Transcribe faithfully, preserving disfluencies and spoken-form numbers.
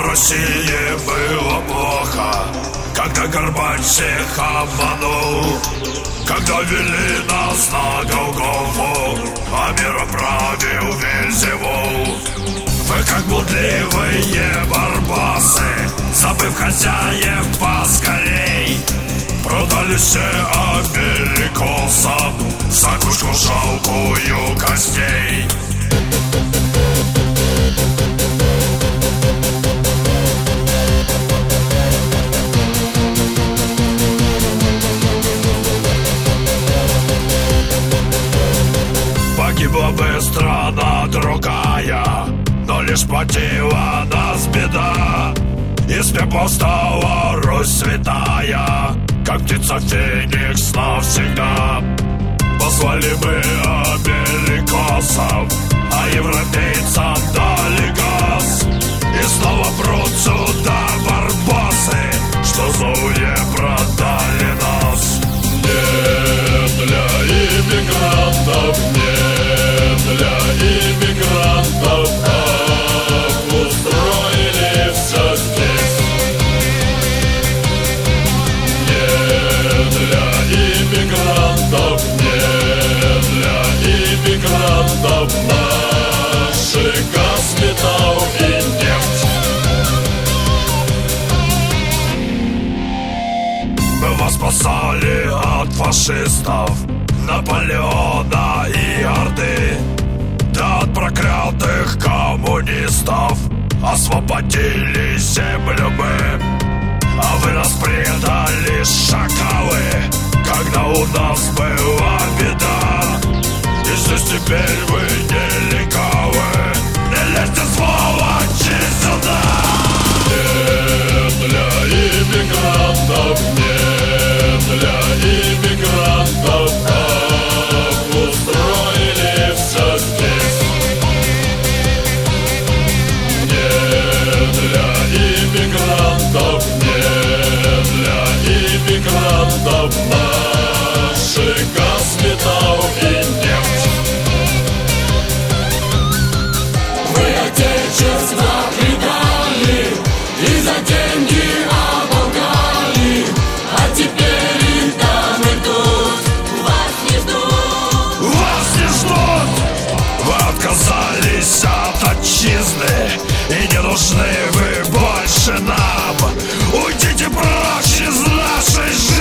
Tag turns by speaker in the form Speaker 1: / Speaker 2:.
Speaker 1: России было плохо, когда Горбач всех обманул, когда вели нас на Голгофу, а миром правил Вельзевул. Вы как блудливые барбасы, забыв хозяев поскорей, продали все америкосам за кучку жалкую костей. Погибла бы страна другая, но лишь платила нас беда. Из пепла стала Русь святая, как птица Феникс навсегда. Позвали мы америкосов, а европейцам дали газ. И снова прут сюда барбосы, что злые продали нас. Нет для иммигрантов, нет для иммигрантов, а устроили все здесь. Нет для иммигрантов, нет для иммигрантов, наши газ, металл и нефть. Мы вас спасали от фашистов, Наполеона и Орды, да от проклятых коммунистов освободили землю мы. А вы нас предали, шакалы, когда у нас была беда. И здесь теперь вы нелегалы, не лезьте, сволочи, сюда. Нет для иммигрантов, нет для иммигрантов, а устроили все здесь. Нет для иммигрантов, нет для иммигрантов, наши газ, металл и нефть.
Speaker 2: Вы отечество предали и за деньги оболгали, а теперь и там и тут вас не ждут.
Speaker 1: Вас не ждут! Вы отказались от отчизны, и не нужны вы больше нам. Уйдите прочь из нашей жизни.